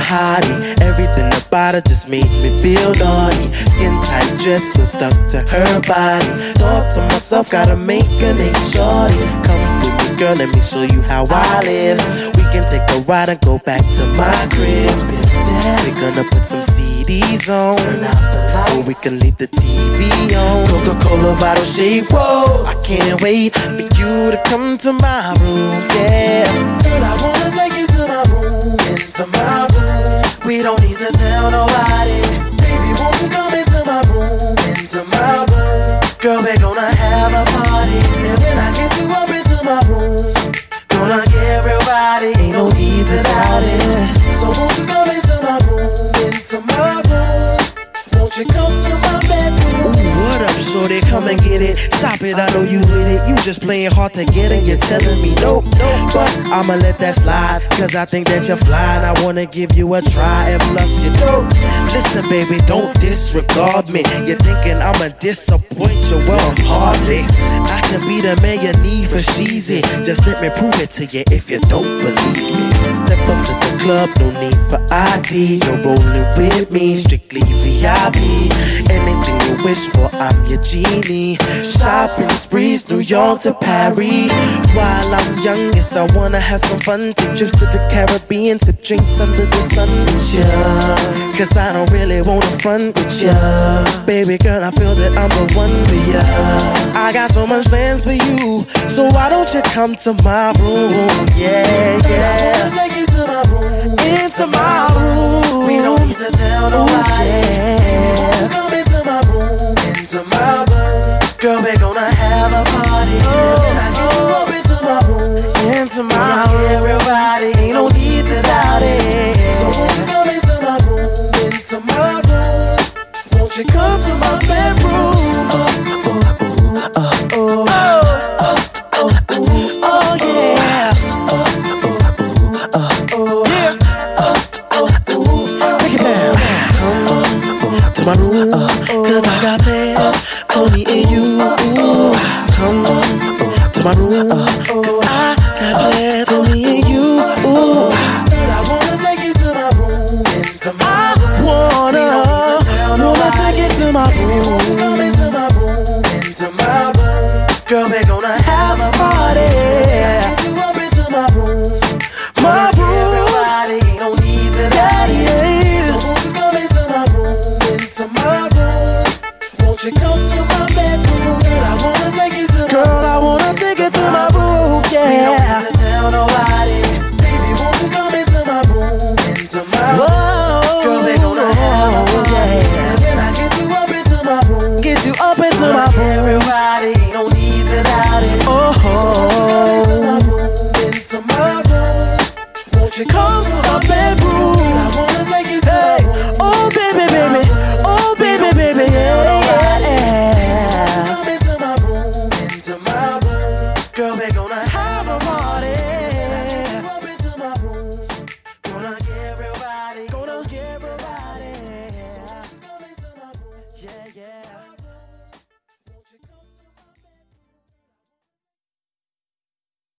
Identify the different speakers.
Speaker 1: hottie. Everything about her just made me feel naughty. Skin tight dress was stuck to her body. Thought to myself, gotta make a nice shorty. Come with me, girl, let me show you how I live. We can take a ride and go back to my crib. We're gonna put some CDs on, turn out the lights, or we can leave the TV on. Coca-Cola bottle shake, whoa, I can't wait for you to come to my room, yeah. Girl, I wanna take you to my room, into my room. We don't need to tell nobody. Baby, won't you come into my room, into my room. Girl, we're gonna have a party, and when I get you up into my room, gonna get real body, ain't no need to doubt it. So won't you come into my room, into my room? Won't you come to my bedroom? Ooh, what up, shorty? Come and get it. Stop it, I know you with it. You just playing hard to get it. You're telling me nope, nope. But I'ma let that slide, cause I think that you're fly, and I wanna give you a try, and plus you know. Listen, baby, don't disregard me. You're thinking I'ma disappoint you, well, hardly. I can be the man you need for cheesy. Just let me prove it to you if you don't believe me. Step up to the club, no need for ID. You're rolling with me, strictly VIP. Anything you wish for, I'm your genie. Shopping sprees, New York to Paris. While I'm young, yes, I wanna have some fun. Take trips to the Caribbean, sip drinks under the sun with ya. Cause I don't really wanna front with ya. Baby girl, I feel that I'm the one for ya. I got so much plans for you, so why don't you come to my room? Yeah, yeah. I wanna take you to my room, into my room. We don't need to tell nobody. Yeah. Come into my room, into my room. Girl, we're gonna have a party. And then I get you up into my room, into my room. Everybody, ain't no need to doubt it. So won't you come into my room, into my room? Won't you come to my bedroom? My room, cause I got plans for me and you. Come to my room, cause I got plans for me and you. I wanna take you to my room, into my room. Wanna take you to my room. Come into my room, into my room. Girl, we're gonna have a party. Get you up into my room, my room. Everybody, ain't no need to die. So won't you come into my room, into my room? Won't you come to my bedroom? Girl, I wanna take you to my room, yeah. We don't need to tell nobody. Baby, won't you come into my room, into my room? Girl, we're gonna have a party. And when I get you up into my room, get you up into my room, everybody, ain't no need to doubt it. Oh, so into my room, won't you come to my bedroom? I wanna take you to my room. Oh, baby, baby. Oh, baby, baby, yeah, yeah. Come into my room, into my room. Girl, we're gonna have a party. Up into my room, gonna get real body, gonna get real body. Come into my room, yeah, yeah.